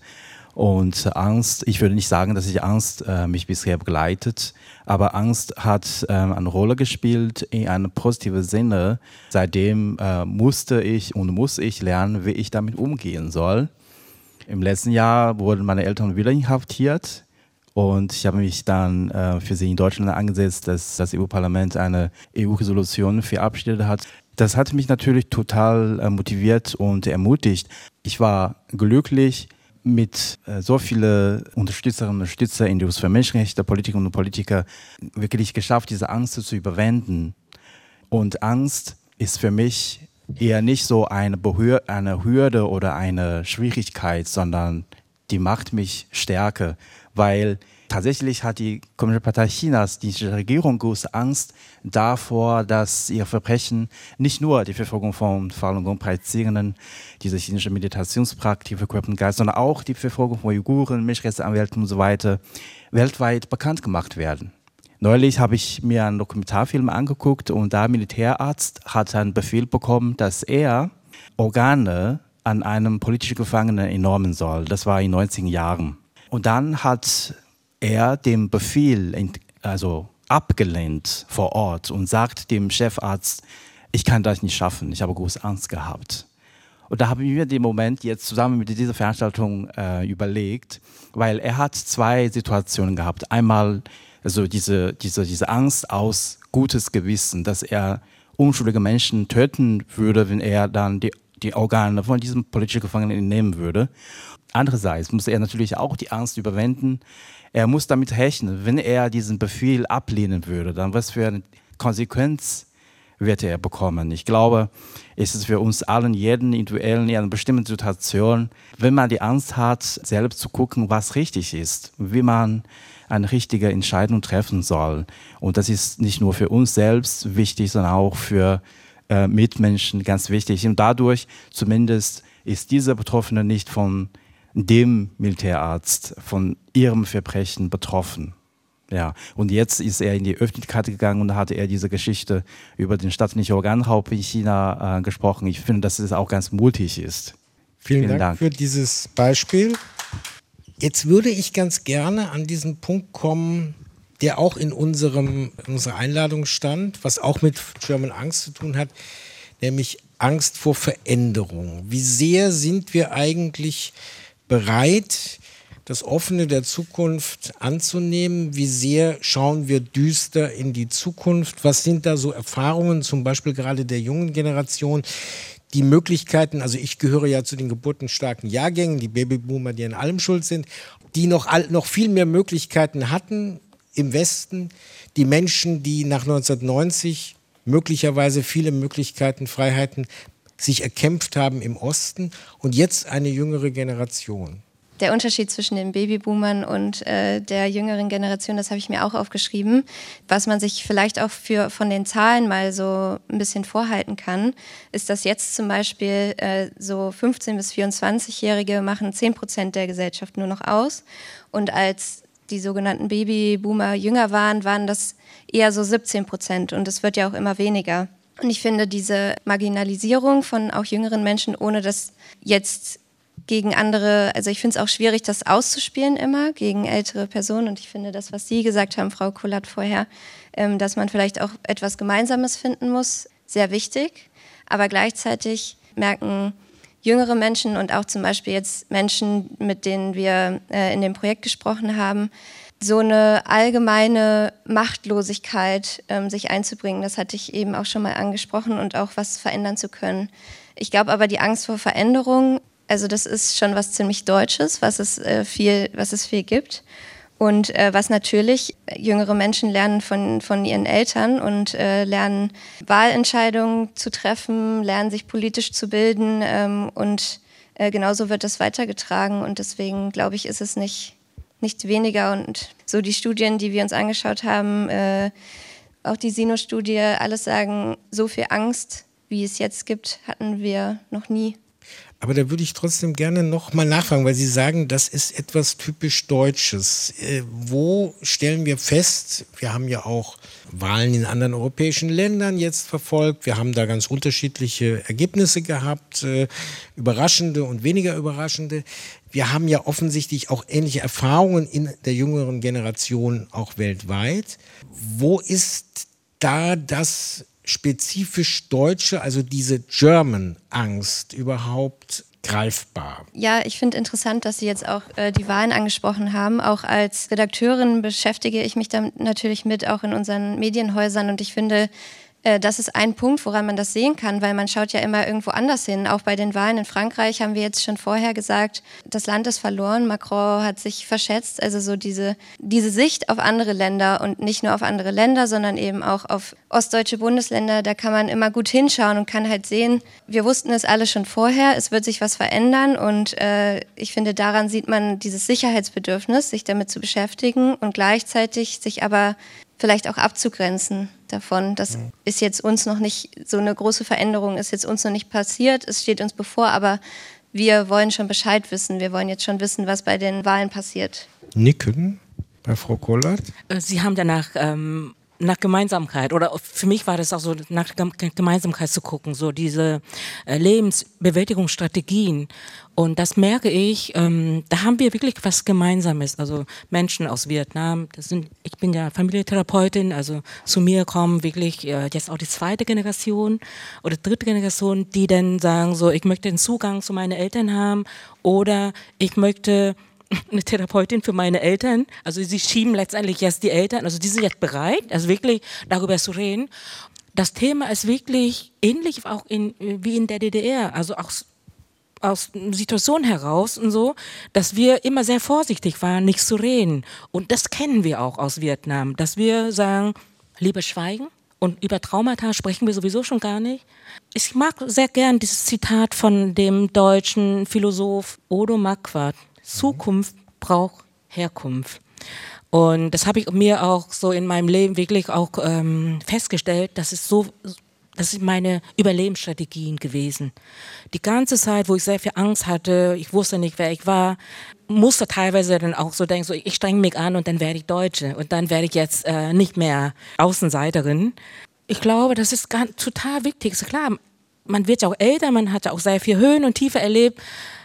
Und Angst, ich würde nicht sagen, dass ich Angst äh, mich bisher begleitet, aber Angst hat äh, eine Rolle gespielt in einem positiven Sinne. Seitdem äh, musste ich und muss ich lernen, wie ich damit umgehen soll. Im letzten Jahr wurden meine Eltern wieder inhaftiert und ich habe mich dann äh, für sie in Deutschland angesetzt, dass das E U-Parlament eine E U-Resolution verabschiedet hat. Das hat mich natürlich total äh, motiviert und ermutigt. Ich war glücklich, mit äh, so vielen Unterstützerinnen und Unterstützern in der für Menschenrechte, Politikerinnen und Politiker wirklich geschafft, diese Angst zu überwinden. Und Angst ist für mich eher nicht so eine, Behör- eine Hürde oder eine Schwierigkeit, sondern die macht mich stärker, weil tatsächlich hat die Kommunistische Partei Chinas, die Regierung, große Angst davor, dass ihre Verbrechen nicht nur die Verfolgung von Falun Gong Praktizierenden, diese chinesische Meditationspraktik für Körper und Geist, sondern auch die Verfolgung von Uiguren, Menschenrechtsanwälten und so weiter weltweit bekannt gemacht werden. Neulich habe ich mir einen Dokumentarfilm angeguckt und der Militärarzt hat einen Befehl bekommen, dass er Organe an einem politischen Gefangenen entnehmen soll. Das war in den neunziger Jahren. Und dann hat er den Befehl also abgelehnt vor Ort und sagt dem Chefarzt, ich kann das nicht schaffen, ich habe große Angst gehabt. Und da habe ich mir den Moment jetzt zusammen mit dieser Veranstaltung äh, überlegt, weil er hat zwei Situationen gehabt. Einmal also diese, diese, diese Angst aus gutes Gewissen, dass er unschuldige Menschen töten würde, wenn er dann die, die Organe von diesem politischen Gefangenen entnehmen würde. Andererseits muss er natürlich auch die Angst überwinden. Er muss damit rechnen, wenn er diesen Befehl ablehnen würde, dann was für eine Konsequenz wird er bekommen. Ich glaube, es ist für uns allen, jeden Individuellen in einer bestimmten Situation, wenn man die Angst hat, selbst zu gucken, was richtig ist, wie man eine richtige Entscheidung treffen soll. Und das ist nicht nur für uns selbst wichtig, sondern auch für äh, Mitmenschen ganz wichtig. Und dadurch zumindest ist dieser Betroffene nicht von dem Militärarzt, von ihrem Verbrechen betroffen. Ja. Und jetzt ist er in die Öffentlichkeit gegangen und hatte er diese Geschichte über den staatlichen Organraub in China äh, gesprochen. Ich finde, dass es auch ganz mutig ist. Vielen, Vielen Dank, Dank für dieses Beispiel. Jetzt würde ich ganz gerne an diesen Punkt kommen, der auch in, unserem, in unserer Einladung stand, was auch mit German Angst zu tun hat, nämlich Angst vor Veränderung. Wie sehr sind wir eigentlich bereit, das Offene der Zukunft anzunehmen? Wie sehr schauen wir düster in die Zukunft? Was sind da so Erfahrungen, zum Beispiel gerade der jungen Generation? Die Möglichkeiten, also ich gehöre ja zu den geburtenstarken Jahrgängen, die Babyboomer, die an allem schuld sind, die noch, noch viel mehr Möglichkeiten hatten, im Westen die Menschen, die nach neunzehnhundertneunzig möglicherweise viele Möglichkeiten, Freiheiten sich erkämpft haben im Osten und jetzt eine jüngere Generation. Der Unterschied zwischen den Babyboomern und äh, der jüngeren Generation, das habe ich mir auch aufgeschrieben, was man sich vielleicht auch für, von den Zahlen mal so ein bisschen vorhalten kann, ist, dass jetzt zum Beispiel äh, so fünfzehn- bis vierundzwanzigjährige machen zehn Prozent der Gesellschaft nur noch aus und als die sogenannten Babyboomer jünger waren, waren das eher so siebzehn Prozent und es wird ja auch immer weniger. Und ich finde diese Marginalisierung von auch jüngeren Menschen, ohne dass jetzt gegen andere, also ich finde es auch schwierig, das auszuspielen immer gegen ältere Personen und ich finde das, was Sie gesagt haben, Frau Kollert vorher, ähm, dass man vielleicht auch etwas Gemeinsames finden muss, sehr wichtig, aber gleichzeitig merken jüngere Menschen und auch zum Beispiel jetzt Menschen, mit denen wir äh, in dem Projekt gesprochen haben, so eine allgemeine Machtlosigkeit ähm, sich einzubringen, das hatte ich eben auch schon mal angesprochen und auch was verändern zu können. Ich glaube aber, die Angst vor Veränderung, also das ist schon was ziemlich Deutsches, was es, äh, viel, was es viel gibt. Und äh, was natürlich jüngere Menschen lernen von, von ihren Eltern und äh, lernen Wahlentscheidungen zu treffen, lernen sich politisch zu bilden ähm, und äh, genauso wird das weitergetragen. Und deswegen glaube ich, ist es nicht, nicht weniger. Und so die Studien, die wir uns angeschaut haben, äh, auch die Sino-Studie, alles sagen, so viel Angst, wie es jetzt gibt, hatten wir noch nie. Aber da würde ich trotzdem gerne noch mal nachfragen, weil Sie sagen, das ist etwas typisch Deutsches. Äh, wo stellen wir fest, wir haben ja auch Wahlen in anderen europäischen Ländern jetzt verfolgt, wir haben da ganz unterschiedliche Ergebnisse gehabt, äh, überraschende und weniger überraschende. Wir haben ja offensichtlich auch ähnliche Erfahrungen in der jüngeren Generation auch weltweit. Wo ist da das spezifisch Deutsche, also diese German-Angst überhaupt greifbar? Ja, ich finde interessant, dass Sie jetzt auch äh, die Wahlen angesprochen haben. Auch als Redakteurin beschäftige ich mich damit natürlich mit, auch in unseren Medienhäusern. Und ich finde, äh, das ist ein Punkt, woran man das sehen kann, weil man schaut ja immer irgendwo anders hin. Auch bei den Wahlen in Frankreich haben wir jetzt schon vorher gesagt, das Land ist verloren, Macron hat sich verschätzt. Also so diese, diese Sicht auf andere Länder und nicht nur auf andere Länder, sondern eben auch auf ostdeutsche Bundesländer, da kann man immer gut hinschauen und kann halt sehen, wir wussten es alle schon vorher, es wird sich was verändern und äh, ich finde, daran sieht man dieses Sicherheitsbedürfnis, sich damit zu beschäftigen und gleichzeitig sich aber vielleicht auch abzugrenzen davon. Das mhm. ist jetzt uns noch nicht, so eine große Veränderung ist jetzt uns noch nicht passiert, es steht uns bevor, aber wir wollen schon Bescheid wissen, wir wollen jetzt schon wissen, was bei den Wahlen passiert. Nicken bei Frau Kollert? Sie haben danach ähm nach Gemeinsamkeit oder für mich war das auch so, nach Gemeinsamkeit zu gucken, so diese äh, Lebensbewältigungsstrategien und das merke ich, ähm, da haben wir wirklich was Gemeinsames, also Menschen aus Vietnam, das sind, ich bin ja Familientherapeutin, also zu mir kommen wirklich äh, jetzt auch die zweite Generation oder dritte Generation, die dann sagen so, ich möchte den Zugang zu meinen Eltern haben oder ich möchte eine Therapeutin für meine Eltern, also sie schieben letztendlich jetzt die Eltern, also die sind jetzt bereit, also wirklich darüber zu reden. Das Thema ist wirklich ähnlich auch in, wie in der D D R, also auch aus Situationen heraus und so, dass wir immer sehr vorsichtig waren, nichts zu reden. Und das kennen wir auch aus Vietnam, dass wir sagen, lieber schweigen und über Traumata sprechen wir sowieso schon gar nicht. Ich mag sehr gern dieses Zitat von dem deutschen Philosoph Odo Marquardt. Zukunft braucht Herkunft. Und das habe ich mir auch so in meinem Leben wirklich auch ähm, festgestellt, dass es so, das sind meine Überlebensstrategien gewesen. Die ganze Zeit, wo ich sehr viel Angst hatte, ich wusste nicht, wer ich war, musste teilweise dann auch so denken, so, ich strenge mich an und dann werde ich Deutsche und dann werde ich jetzt äh, nicht mehr Außenseiterin. Ich glaube, das ist ganz, total wichtig. Ist klar, man wird ja auch älter, man hat ja auch sehr viel Höhen und Tiefe erlebt.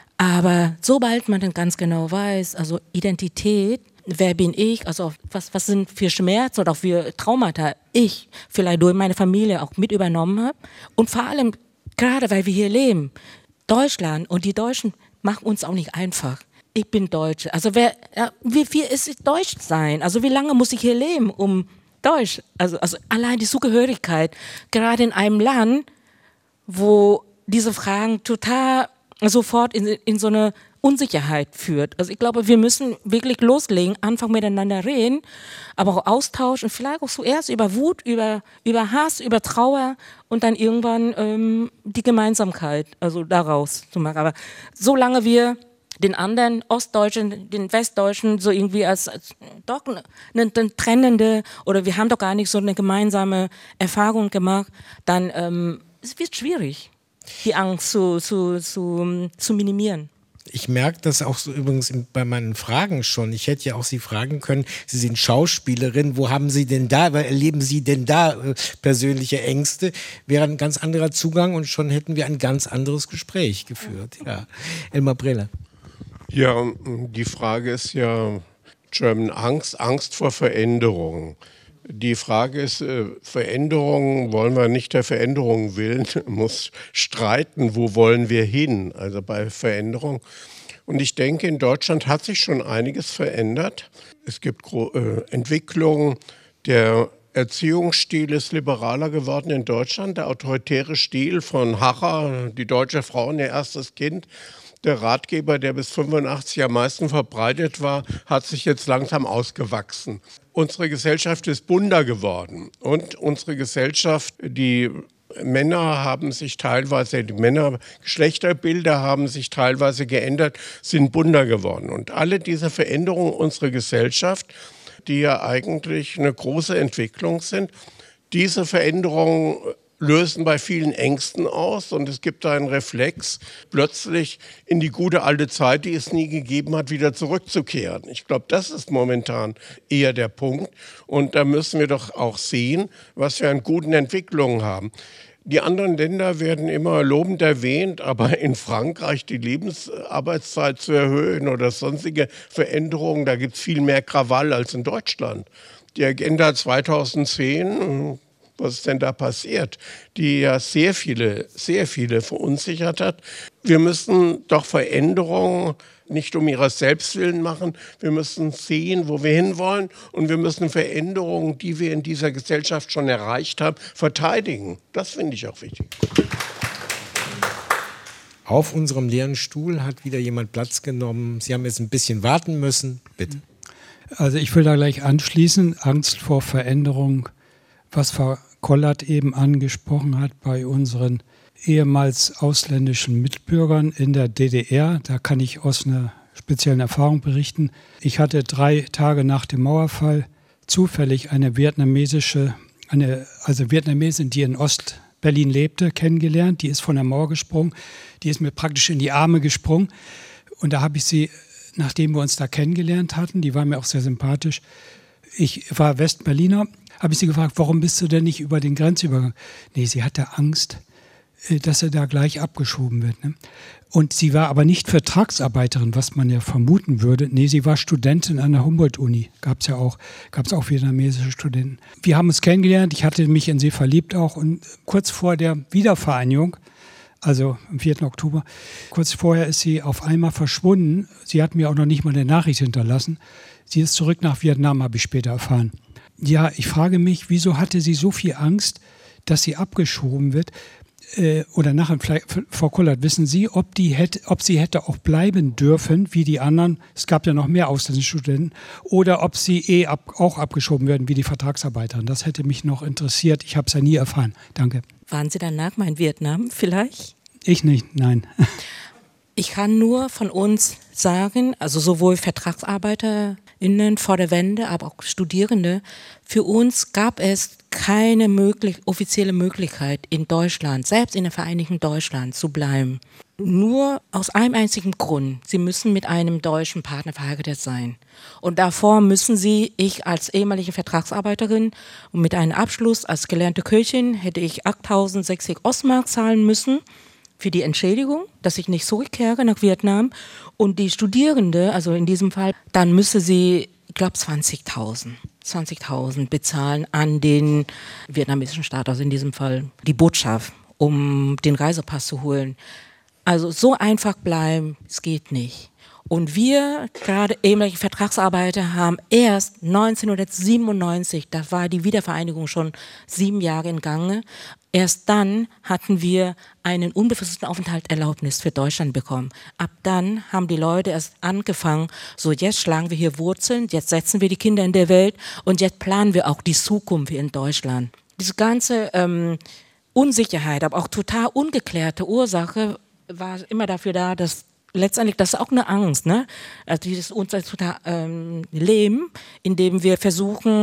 Aber sobald man dann ganz genau weiß, also Identität, wer bin ich, also was, was sind für Schmerzen oder auch für Traumata ich vielleicht durch meine Familie auch mit übernommen habe. Und vor allem, gerade weil wir hier leben, Deutschland und die Deutschen machen uns auch nicht einfach. Ich bin Deutsche. Also wer, ja, wie viel ist es Deutsch sein? Also wie lange muss ich hier leben, um Deutsch? Also, also allein die Zugehörigkeit, gerade in einem Land, wo diese Fragen total sofort in, in so eine Unsicherheit führt. Also ich glaube, wir müssen wirklich loslegen, anfangen miteinander reden, aber auch austauschen, vielleicht auch zuerst über Wut, über, über Hass, über Trauer und dann irgendwann ähm, die Gemeinsamkeit, also daraus zu machen. Aber solange wir den anderen Ostdeutschen, den Westdeutschen so irgendwie als, als doch eine, eine trennende oder wir haben doch gar nicht so eine gemeinsame Erfahrung gemacht, dann ähm, es wird schwierig, die Angst zu, zu, zu, zu minimieren. Ich merke das auch so übrigens bei meinen Fragen schon. Ich hätte ja auch Sie fragen können, Sie sind Schauspielerin, wo haben Sie denn da, erleben Sie denn da äh, persönliche Ängste? Wäre ein ganz anderer Zugang und schon hätten wir ein ganz anderes Gespräch geführt. Ja. Elmar Brehler. Ja, die Frage ist ja, German Angst, Angst vor Veränderung. Die Frage ist, äh, Veränderung, wollen wir nicht der Veränderung willen, muss streiten, wo wollen wir hin, also bei Veränderung. Und ich denke, in Deutschland hat sich schon einiges verändert. Es gibt äh, Entwicklungen, der Erziehungsstil ist liberaler geworden in Deutschland, der autoritäre Stil von Harrer, die deutsche Frau und ihr erstes Kind. Der Ratgeber, der bis fünfundachtzig am meisten verbreitet war, hat sich jetzt langsam ausgewachsen. Unsere Gesellschaft ist bunter geworden und unsere Gesellschaft, die Männer haben sich teilweise, die Männer-Geschlechterbilder haben sich teilweise geändert, sind bunter geworden. Und alle diese Veränderungen unserer Gesellschaft, die ja eigentlich eine große Entwicklung sind, diese Veränderungen lösen bei vielen Ängsten aus und es gibt einen Reflex, plötzlich in die gute alte Zeit, die es nie gegeben hat, wieder zurückzukehren. Ich glaube, das ist momentan eher der Punkt und da müssen wir doch auch sehen, was wir an guten Entwicklungen haben. Die anderen Länder werden immer lobend erwähnt, aber in Frankreich die Lebensarbeitszeit zu erhöhen oder sonstige Veränderungen, da gibt es viel mehr Krawall als in Deutschland. Die Agenda zweitausendzehn, was ist denn da passiert, die ja sehr viele, sehr viele verunsichert hat. Wir müssen doch Veränderungen nicht um ihrer selbst willen machen. Wir müssen sehen, wo wir hinwollen und wir müssen Veränderungen, die wir in dieser Gesellschaft schon erreicht haben, verteidigen. Das finde ich auch wichtig. Auf unserem leeren Stuhl hat wieder jemand Platz genommen. Sie haben jetzt ein bisschen warten müssen. Bitte. Also ich will da gleich anschließen. Angst vor Veränderung, was Frau Kollert eben angesprochen hat bei unseren ehemals ausländischen Mitbürgern in der D D R. Da kann ich aus einer speziellen Erfahrung berichten. Ich hatte drei Tage nach dem Mauerfall zufällig eine vietnamesische, eine, also Vietnamesin, die in Ostberlin lebte, kennengelernt. Die ist von der Mauer gesprungen. Die ist mir praktisch in die Arme gesprungen. Und da habe ich sie, nachdem wir uns da kennengelernt hatten, die war mir auch sehr sympathisch, ich war Westberliner, habe ich sie gefragt, warum bist du denn nicht über den Grenzübergang? Nee, sie hatte Angst, dass er da gleich abgeschoben wird. Ne? Und sie war aber nicht Vertragsarbeiterin, was man ja vermuten würde. Nee, sie war Studentin an der Humboldt-Uni. Gab es ja auch, gab es auch vietnamesische Studenten. Wir haben uns kennengelernt, ich hatte mich in sie verliebt auch. Und kurz vor der Wiedervereinigung, also am vierten Oktober, kurz vorher ist sie auf einmal verschwunden. Sie hat mir auch noch nicht mal eine Nachricht hinterlassen. Sie ist zurück nach Vietnam, habe ich später erfahren. Ja, ich frage mich, wieso hatte sie so viel Angst, dass sie abgeschoben wird? Äh, oder nachher, Frau Kollert, wissen Sie, ob, die hätte, ob sie hätte auch bleiben dürfen, wie die anderen, es gab ja noch mehr ausländische Studenten, oder ob sie eh ab, auch abgeschoben werden, wie die Vertragsarbeiter? Das hätte mich noch interessiert. Ich habe es ja nie erfahren. Danke. Waren Sie danach mal in Vietnam vielleicht? Ich nicht, nein. Ich kann nur von uns sagen, also sowohl VertragsarbeiterInnen vor der Wende, aber auch Studierende, für uns gab es keine möglich, offizielle Möglichkeit in Deutschland, selbst in der Vereinigten Deutschland zu bleiben. Nur aus einem einzigen Grund. Sie müssen mit einem deutschen Partner verheiratet sein. Und davor müssen Sie, ich als ehemalige Vertragsarbeiterin und mit einem Abschluss als gelernte Köchin, hätte ich achttausendsechzig Ostmark zahlen müssen für die Entschädigung, dass ich nicht zurückkehre nach Vietnam. Und die Studierende, also in diesem Fall, dann müsse sie, ich glaube, zwanzigtausend bezahlen an den vietnamesischen Staat, also in diesem Fall die Botschaft, um den Reisepass zu holen. Also so einfach bleiben, es geht nicht. Und wir, gerade ehemalige Vertragsarbeiter, haben erst neunzehnhundertsiebenundneunzig, da war die Wiedervereinigung schon sieben Jahre in Gange, Erst dann hatten wir einen unbefristeten Aufenthaltserlaubnis für Deutschland bekommen. Ab dann haben die Leute erst angefangen, so jetzt schlagen wir hier Wurzeln, jetzt setzen wir die Kinder in der Welt und jetzt planen wir auch die Zukunft hier in Deutschland. Diese ganze ähm, Unsicherheit, aber auch total ungeklärte Ursache war immer dafür da, dass letztendlich, das ist auch eine Angst, ne? Also dieses unser total ähm, Leben, in dem wir versuchen,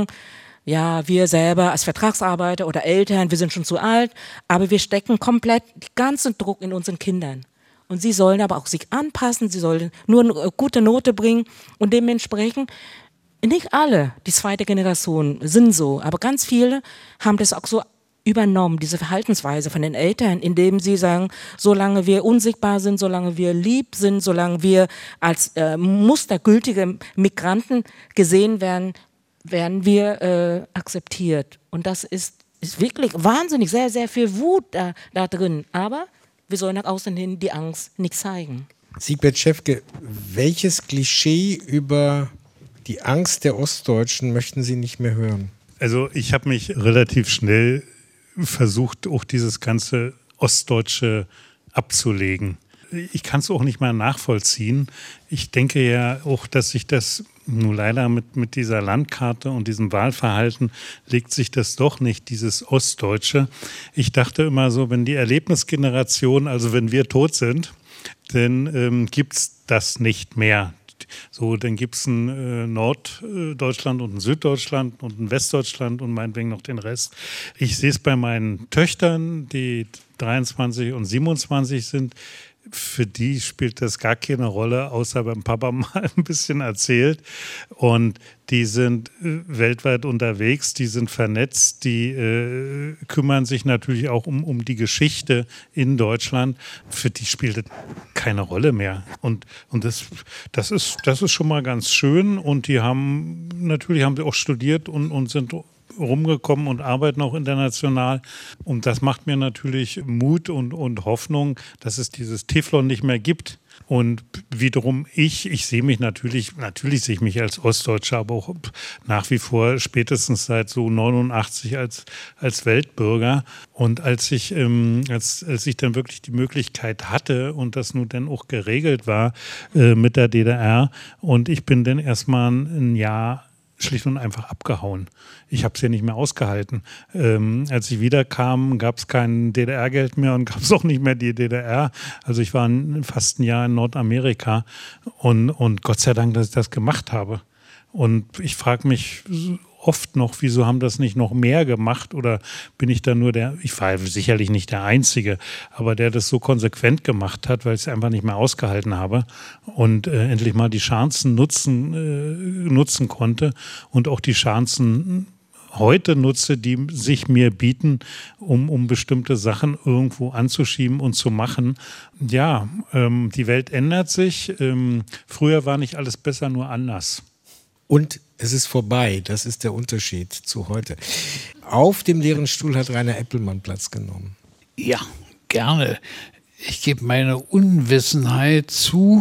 ja, wir selber als Vertragsarbeiter oder Eltern, wir sind schon zu alt, aber wir stecken komplett den ganzen Druck in unseren Kindern. Und sie sollen aber auch sich anpassen, sie sollen nur eine gute Note bringen und dementsprechend, nicht alle, die zweite Generation sind so, aber ganz viele haben das auch so übernommen, diese Verhaltensweise von den Eltern, indem sie sagen, solange wir unsichtbar sind, solange wir lieb sind, solange wir als äh, mustergültige Migranten gesehen werden, werden wir äh, akzeptiert. Und das ist, ist wirklich wahnsinnig, sehr, sehr viel Wut da, da drin. Aber wir sollen nach außen hin die Angst nicht zeigen. Siegbert Schäfke, welches Klischee über die Angst der Ostdeutschen möchten Sie nicht mehr hören? Also ich habe mich relativ schnell versucht, auch dieses ganze Ostdeutsche abzulegen. Ich kann es auch nicht mehr nachvollziehen. Ich denke ja auch, dass sich das nun leider mit, mit dieser Landkarte und diesem Wahlverhalten legt sich das doch nicht, dieses Ostdeutsche. Ich dachte immer so, wenn die Erlebnisgeneration, also wenn wir tot sind, dann ähm, gibt es das nicht mehr. So, dann gibt es ein äh, Norddeutschland und ein Süddeutschland und ein Westdeutschland und meinetwegen noch den Rest. Ich sehe es bei meinen Töchtern, die dreiundzwanzig und siebenundzwanzig sind. Für die spielt das gar keine Rolle, außer beim Papa mal ein bisschen erzählt. Und die sind äh, weltweit unterwegs, die sind vernetzt, die äh, kümmern sich natürlich auch um, um die Geschichte in Deutschland. Für die spielt das keine Rolle mehr. Und, und das, das, ist, das ist schon mal ganz schön. Und die haben, natürlich haben sie auch studiert und, und sind rumgekommen und arbeiten auch international. Und das macht mir natürlich Mut und, und Hoffnung, dass es dieses Teflon nicht mehr gibt. Und wiederum ich, ich sehe mich natürlich, natürlich sehe ich mich als Ostdeutscher, aber auch nach wie vor spätestens seit so neunundachtzig als, als Weltbürger. Und als ich, ähm, als, als ich dann wirklich die Möglichkeit hatte und das nun dann auch geregelt war äh, mit der D D R und ich bin dann erstmal ein Jahr schlicht und einfach abgehauen. Ich habe es ja nicht mehr ausgehalten. Ähm, als ich wiederkam, gab es kein D D R-Geld mehr und gab es auch nicht mehr die D D R. Also ich war ein, fast ein Jahr in Nordamerika und, und Gott sei Dank, dass ich das gemacht habe. Und ich frage mich oft noch, wieso haben das nicht noch mehr gemacht oder bin ich da nur der, ich war sicherlich nicht der Einzige, aber der das so konsequent gemacht hat, weil ich es einfach nicht mehr ausgehalten habe und äh, endlich mal die Chancen nutzen, äh, nutzen konnte und auch die Chancen heute nutze, die sich mir bieten, um, um bestimmte Sachen irgendwo anzuschieben und zu machen. Ja, ähm, die Welt ändert sich. Ähm, früher war nicht alles besser, nur anders. Und es ist vorbei, das ist der Unterschied zu heute. Auf dem leeren Stuhl hat Rainer Eppelmann Platz genommen. Ja, gerne. Ich gebe meine Unwissenheit zu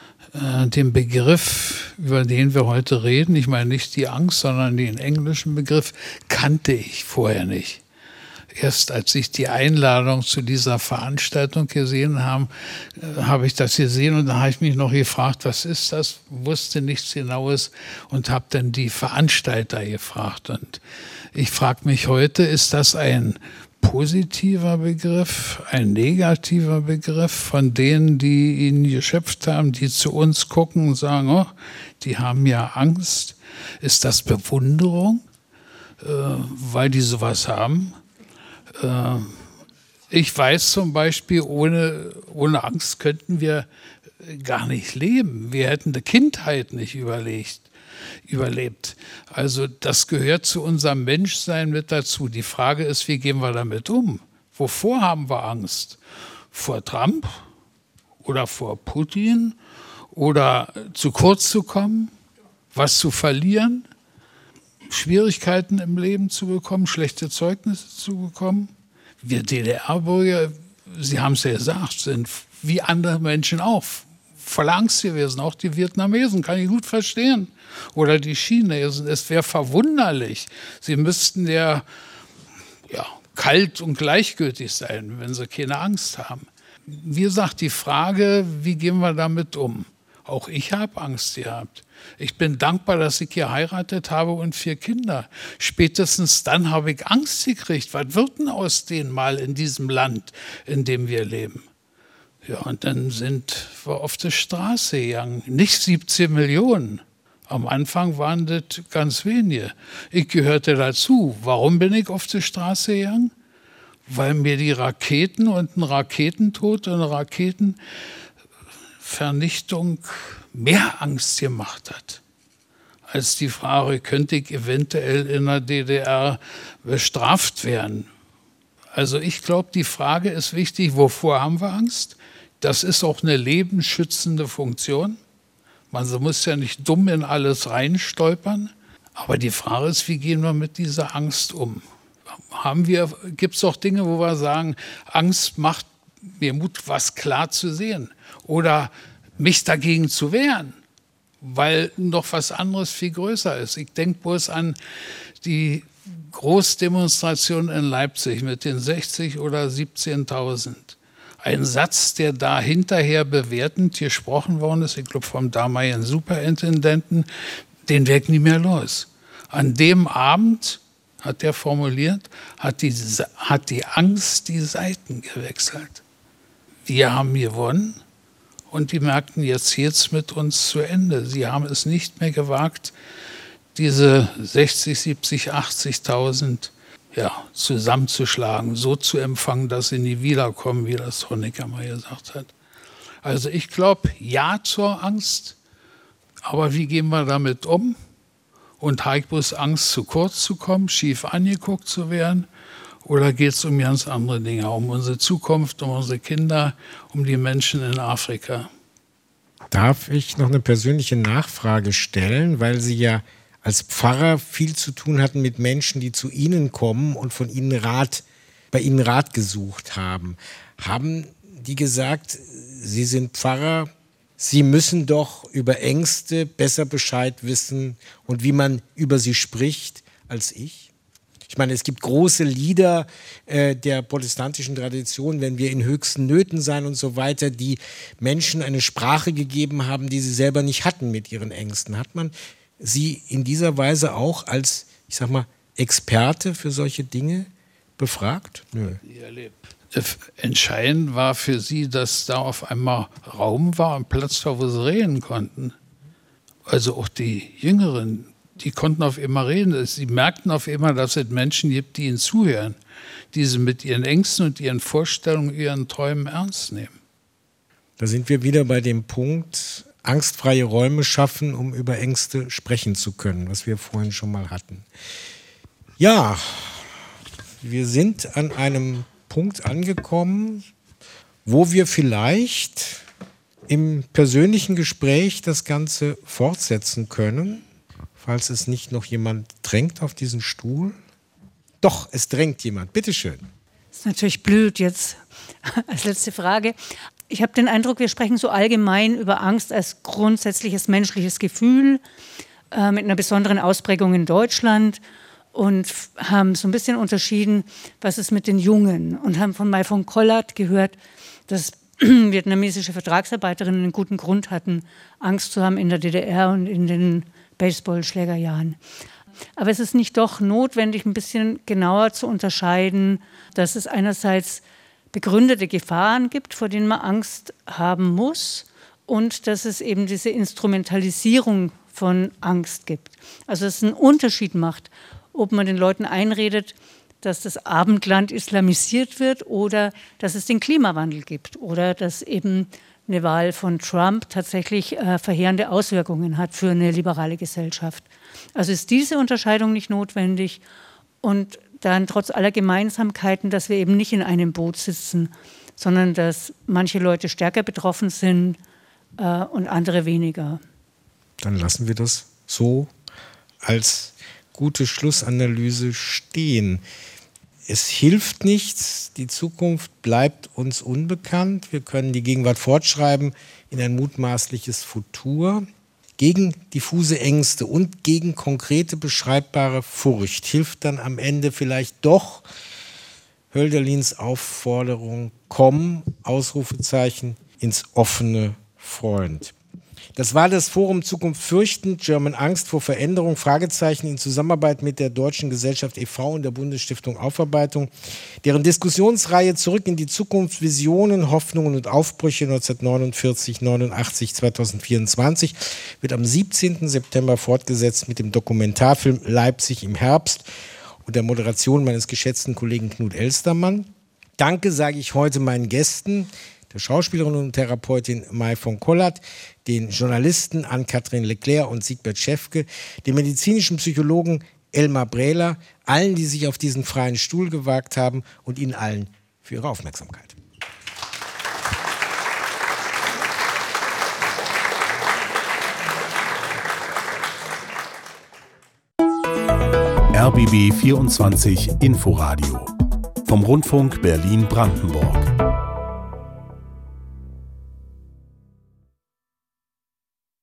äh, dem Begriff, über den wir heute reden. Ich meine nicht die Angst, sondern den englischen Begriff kannte ich vorher nicht. Erst als ich die Einladung zu dieser Veranstaltung gesehen habe, habe ich das gesehen und da habe ich mich noch gefragt, was ist das? Wusste nichts Genaues und habe dann die Veranstalter gefragt. Und ich frage mich heute, ist das ein positiver Begriff, ein negativer Begriff von denen, die ihn geschöpft haben, die zu uns gucken und sagen, oh, die haben ja Angst. Ist das Bewunderung, äh, weil die sowas haben? Ich weiß zum Beispiel, ohne, ohne Angst könnten wir gar nicht leben. Wir hätten die Kindheit nicht überlegt, überlebt. Also das gehört zu unserem Menschsein mit dazu. Die Frage ist, wie gehen wir damit um? Wovor haben wir Angst? Vor Trump oder vor Putin oder zu kurz zu kommen, was zu verlieren? Schwierigkeiten im Leben zu bekommen, schlechte Zeugnisse zu bekommen. Wir D D R-Bürger, Sie haben es ja gesagt, sind wie andere Menschen auch voller Angst gewesen. Auch die Vietnamesen, kann ich gut verstehen. Oder die Chinesen. Es wäre verwunderlich. Sie müssten ja, ja kalt und gleichgültig sein, wenn sie keine Angst haben. Wie gesagt, die Frage, wie gehen wir damit um? Auch ich habe Angst gehabt. Ich bin dankbar, dass ich geheiratet habe und vier Kinder. Spätestens dann habe ich Angst gekriegt. Was wird denn aus denen mal in diesem Land, in dem wir leben? Ja, und dann sind wir auf die Straße gegangen. Nicht siebzehn Millionen. Am Anfang waren das ganz wenige. Ich gehörte dazu. Warum bin ich auf die Straße gegangen? Weil mir die Raketen und ein Rakentod und eine Raketenvernichtung mehr Angst gemacht hat, als die Frage, könnte ich eventuell in der D D R bestraft werden. Also ich glaube, die Frage ist wichtig, wovor haben wir Angst? Das ist auch eine lebensschützende Funktion. Man muss ja nicht dumm in alles reinstolpern. Aber die Frage ist, wie gehen wir mit dieser Angst um? Haben wir, gibt es auch Dinge, wo wir sagen, Angst macht mir Mut, was klar zu sehen oder mich dagegen zu wehren, weil noch was anderes viel größer ist. Ich denke bloß an die Großdemonstration in Leipzig mit den sechzig oder siebzehntausend. Ein Satz, der da hinterher bewertend gesprochen worden ist, ich glaube vom damaligen Superintendenten, den werd ich nie mehr los. An dem Abend, hat er formuliert, hat die, hat die Angst die Seiten gewechselt. Wir haben gewonnen und die merkten, jetzt geht's mit uns zu Ende. Sie haben es nicht mehr gewagt, diese sechzig, siebzig, achtzigtausend ja, zusammenzuschlagen, so zu empfangen, dass sie nie wiederkommen, wie das Honecker mal gesagt hat. Also ich glaube, ja zur Angst, aber wie gehen wir damit um? Und habe ich bloß Angst, zu kurz zu kommen, schief angeguckt zu werden? Oder geht es um ganz andere Dinge, um unsere Zukunft, um unsere Kinder, um die Menschen in Afrika? Darf ich noch eine persönliche Nachfrage stellen, weil Sie ja als Pfarrer viel zu tun hatten mit Menschen, die zu Ihnen kommen und von Ihnen Rat, bei Ihnen Rat gesucht haben. Haben die gesagt, Sie sind Pfarrer, Sie müssen doch über Ängste besser Bescheid wissen und wie man über sie spricht als ich? Ich meine, es gibt große Lieder äh, der protestantischen Tradition, wenn wir in höchsten Nöten sein und so weiter, die Menschen eine Sprache gegeben haben, die sie selber nicht hatten mit ihren Ängsten. Hat man Sie in dieser Weise auch als, ich sag mal, Experte für solche Dinge befragt? Nö. Entscheidend war für sie, dass da auf einmal Raum war und Platz war, wo sie reden konnten. Also auch die Jüngeren, die konnten auf einmal reden. Sie merkten auf einmal, dass es Menschen gibt, die ihnen zuhören, die sie mit ihren Ängsten und ihren Vorstellungen, ihren Träumen ernst nehmen. Da sind wir wieder bei dem Punkt, angstfreie Räume schaffen, um über Ängste sprechen zu können, was wir vorhin schon mal hatten. Ja, wir sind an einem Punkt angekommen, wo wir vielleicht im persönlichen Gespräch das Ganze fortsetzen können, falls es nicht noch jemand drängt auf diesen Stuhl. Doch, es drängt jemand. Bitteschön. Das ist natürlich blöd jetzt als letzte Frage. Ich habe den Eindruck, wir sprechen so allgemein über Angst als grundsätzliches menschliches Gefühl äh, mit einer besonderen Ausprägung in Deutschland und haben so ein bisschen unterschieden, was ist mit den Jungen und haben von Mai von Kollert gehört, dass vietnamesische Vertragsarbeiterinnen einen guten Grund hatten, Angst zu haben in der D D R und in den Baseballschlägerjahren. Aber es ist nicht doch notwendig, ein bisschen genauer zu unterscheiden, dass es einerseits begründete Gefahren gibt, vor denen man Angst haben muss und dass es eben diese Instrumentalisierung von Angst gibt. Also dass es einen Unterschied macht, ob man den Leuten einredet, dass das Abendland islamisiert wird oder dass es den Klimawandel gibt oder dass eben eine Wahl von Trump tatsächlich äh, verheerende Auswirkungen hat für eine liberale Gesellschaft. Also ist diese Unterscheidung nicht notwendig und dann trotz aller Gemeinsamkeiten, dass wir eben nicht in einem Boot sitzen, sondern dass manche Leute stärker betroffen sind äh, und andere weniger. Dann lassen wir das so als gute Schlussanalyse stehen. Es hilft nichts, die Zukunft bleibt uns unbekannt. Wir können die Gegenwart fortschreiben in ein mutmaßliches Futur. Gegen diffuse Ängste und gegen konkrete beschreibbare Furcht hilft dann am Ende vielleicht doch Hölderlins Aufforderung, komm, Ausrufezeichen, ins offene Freund. Das war das Forum Zukunft fürchten, German Angst vor Veränderung, Fragezeichen, in Zusammenarbeit mit der Deutschen Gesellschaft e V und der Bundesstiftung Aufarbeitung, deren Diskussionsreihe Zurück in die Zukunft, Visionen, Hoffnungen und Aufbrüche neunzehnhundertneunundvierzig, neunundachtzig, zweitausendvierundzwanzig wird am siebzehnten September fortgesetzt mit dem Dokumentarfilm Leipzig im Herbst und der Moderation meines geschätzten Kollegen Knut Elstermann. Danke sage ich heute meinen Gästen, der Schauspielerin und Therapeutin Mai von Kollert, den Journalisten Ann-Kathrin Leclerc und Siegbert Schäfke, dem medizinischen Psychologen Elmar Brehler, allen, die sich auf diesen freien Stuhl gewagt haben und Ihnen allen für Ihre Aufmerksamkeit. R B B vierundzwanzig Inforadio vom Rundfunk Berlin-Brandenburg.